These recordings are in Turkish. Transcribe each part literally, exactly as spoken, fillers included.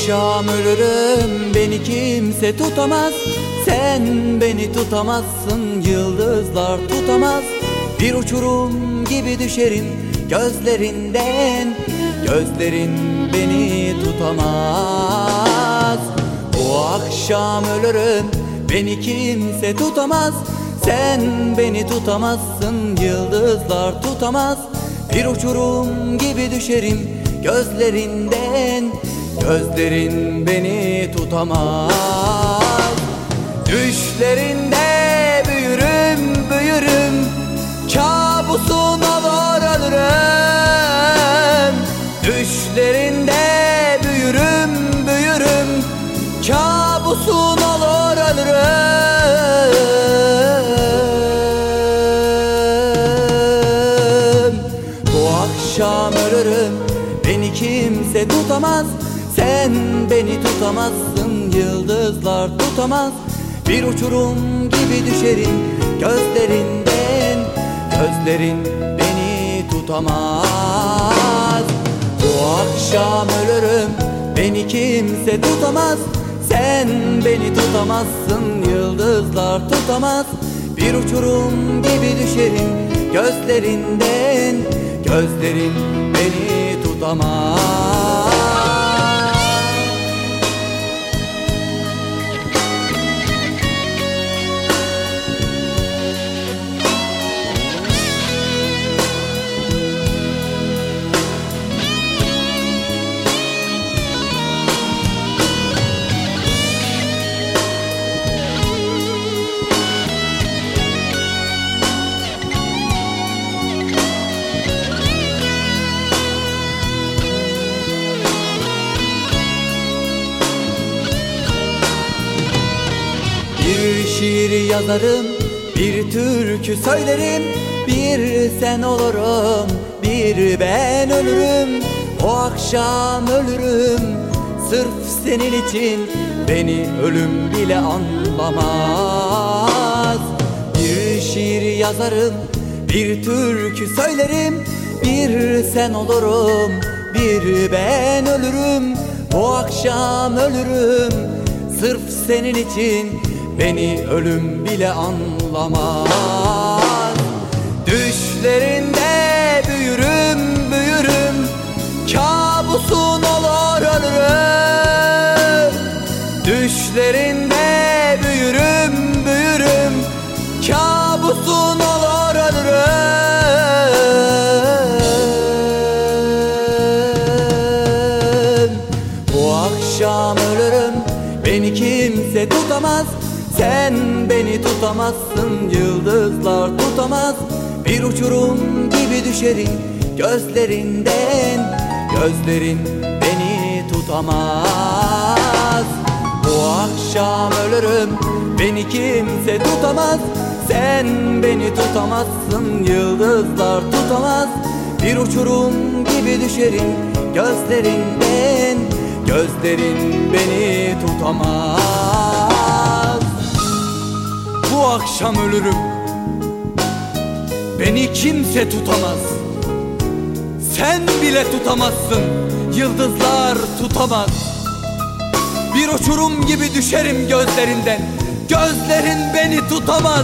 akşam ölürüm, beni kimse tutamaz. Sen beni tutamazsın, yıldızlar tutamaz. Bir uçurum gibi düşerim gözlerinden, gözlerin beni tutamaz. Bu akşam ölürüm, beni kimse tutamaz. Sen beni tutamazsın, yıldızlar tutamaz. Bir uçurum gibi düşerim gözlerinden, gözlerin beni tutamaz. Düşlerinde büyürüm, büyürüm, kabusun olur ölürüm. Düşlerinde büyürüm, büyürüm, kabusun olur ölürüm. Bu akşam ölürüm, beni kimse tutamaz. Sen beni tutamazsın, yıldızlar tutamaz. Bir uçurum gibi düşerim gözlerinden, gözlerin beni tutamaz. Bu akşam ölürüm, beni kimse tutamaz. Sen beni tutamazsın, yıldızlar tutamaz. Bir uçurum gibi düşerim gözlerinden, gözlerin beni tutamaz. Bir şiir yazarım, bir türkü söylerim. Bir sen olurum, bir ben ölürüm. O akşam ölürüm, sırf senin için beni ölüm bile anlamaz. Bir şiir yazarım, bir türkü söylerim. Bir sen olurum, bir ben ölürüm. O akşam ölürüm, sırf senin için beni ölüm bile anlamaz. Düşlerinde büyürüm, büyürüm, kabusun olur ölürüm. Düşlerinde büyürüm, büyürüm, kabusun olur ölürüm. Bu akşam ölürüm, beni kimse tutamaz. Sen beni tutamazsın, yıldızlar tutamaz. Bir uçurum gibi düşerim gözlerinden, gözlerin beni tutamaz. Bu akşam ölürüm, beni kimse tutamaz. Sen beni tutamazsın, yıldızlar tutamaz. Bir uçurum gibi düşerim gözlerinden, gözlerin beni tutamaz. Bu akşam ölürüm, beni kimse tutamaz. Sen bile tutamazsın, yıldızlar tutamaz. Bir uçurum gibi düşerim gözlerinden, gözlerin beni tutamaz.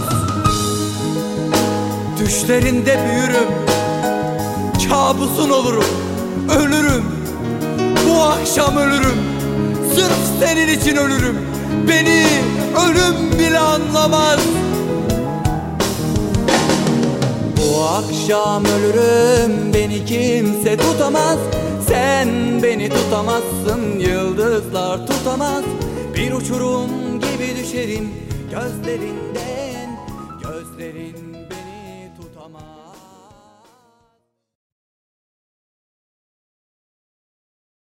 Düşlerinde büyürüm, kabusun olurum, ölürüm. Bu akşam ölürüm, sırf senin için ölürüm. Beni ölüm bile anlamaz. Bu akşam ölürüm, beni kimse tutamaz. Sen beni tutamazsın, yıldızlar tutamaz. Bir uçurum gibi düşerim gözlerinden, gözlerin beni